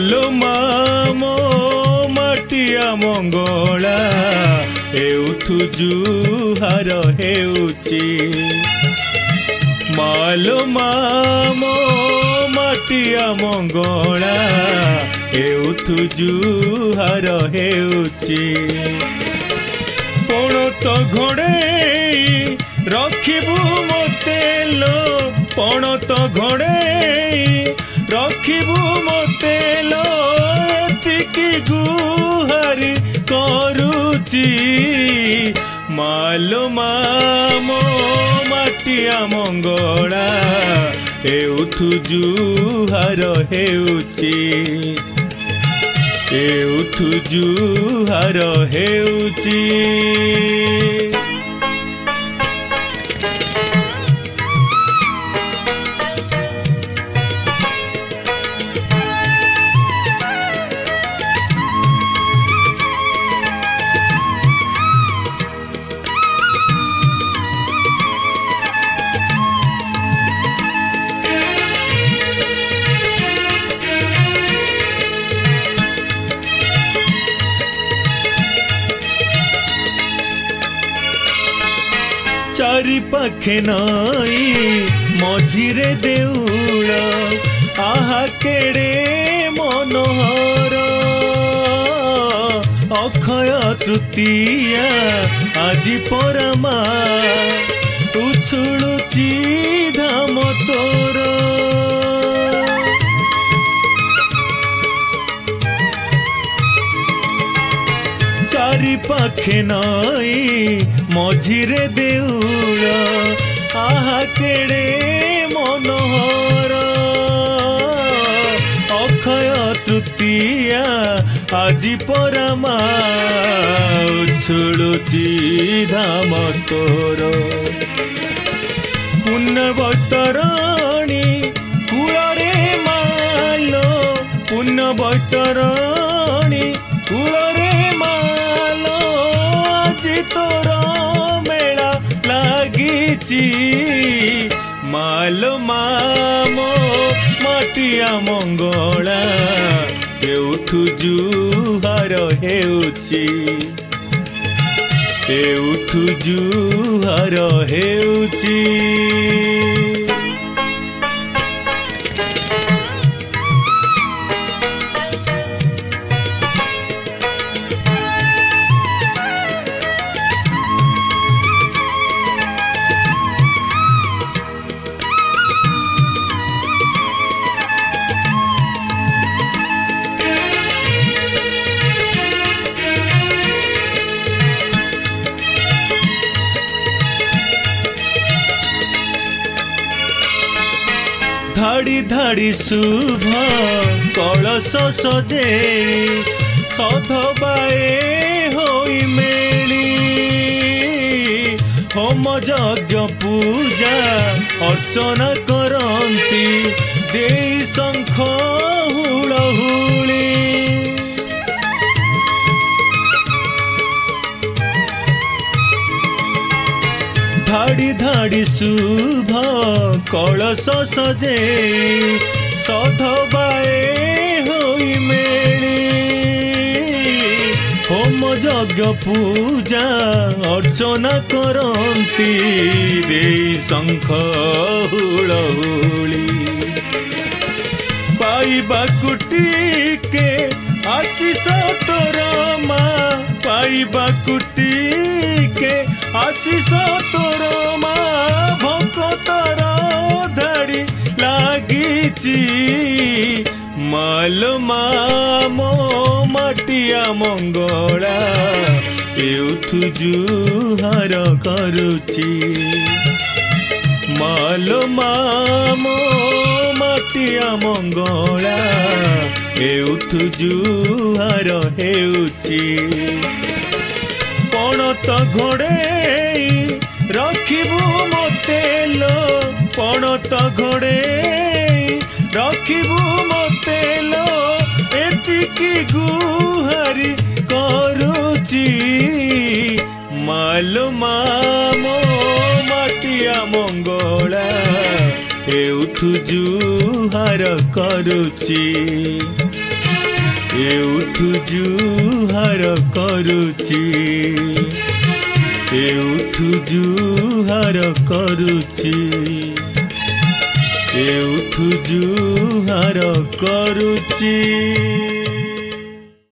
मालो मामो माटिया मंगला एउठु जुहार हेउची मालो मामो माटिया मंगला एउठु जुहार हेउची पण तो घोड़े रखिबु मते लो पण तो घोड़े रखिबु मते लो एतिकी गुहारी करूची मालो मामो माटिया मंगला एउठु जुहार हेउची एउठु जुहार हेउची चारि पाखे नई मझिरे देउल आहा केड़े मनोहर अक्षय तृतीया आजि परमा उछुलुची धाम तोर चारि पाखे नई मझिरे देउल आहा केड़े मनोहर अक्षय तृतीया आजि परमा उछुलुची धाम तोर पुण्यवतरणी कूलरे मालो पुण्यवतरणी कूलरे मालो आजि तोर मेला लागिची मालो मामो माटिया मंगला एउठु जुहार हेउची एउठु जुहार हेउची धाड़ी धाड़ी शुभ कलश सजे सधबाए होई मेली होम यज्ञ पूजा अर्चना करंती देई शंख हुलहुली धाड़ी धाड़ी शुभ कलश सजे सधबाए होई मेली होम यज्ञ पूजा अर्चना करंती देई शंख हुलहुली पाइबा कुटिके आशीष तोर मा पाइबा कुटिके आशीष तोर मा भक्तर धाड़ी लागिची मालो मामो माटिया मंगला एउठु जुहार करूची मालो मामो माटिया मंगला एउठु जुहार हेउची पण तो घोड़े रखिबु मते लो पण तो घोड़े रखिबु मते लो एतिकी गुहारी करूची मालो मामो माटिया मंगला एउठु जुहार करुची एउठु जुहार करुची एउठु जुहार करुची एउठु जुहार करुची।